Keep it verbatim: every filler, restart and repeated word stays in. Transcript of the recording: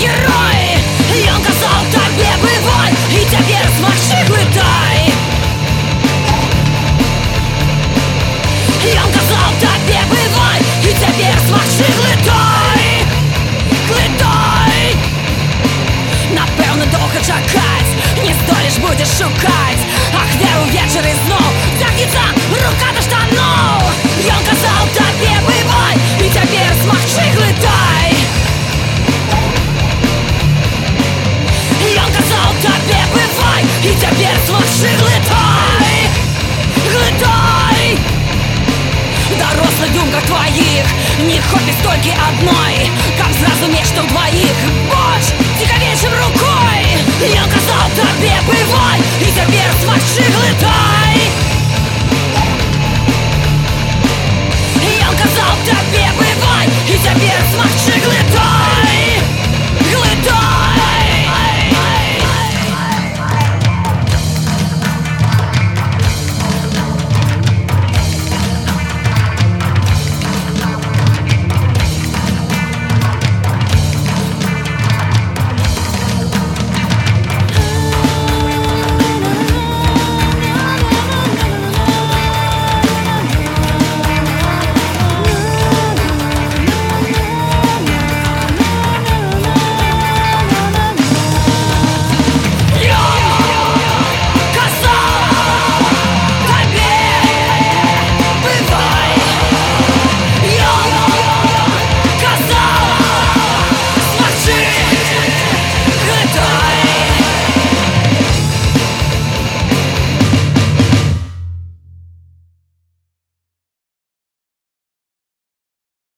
герой. Ён казаў табе бывай, і цяпер смачы глытай. Ён казаў табе бывай, і цяпер смачы глытай. Глытай. Напэўна доўга чакаць не здолеш, будзеш шукаць ахвяру вечары зноў цягнецца рука да штаноў. Ён казаў табе бывай, і цяпер смачы глытай. Ён казаў табе бывай, і цяпер смачы глытай. Глытай. Дарослых думках тваіх не хопіць толькі адной, каб зразумець, што ў дваіх больш цікавей, чым рукой. Ён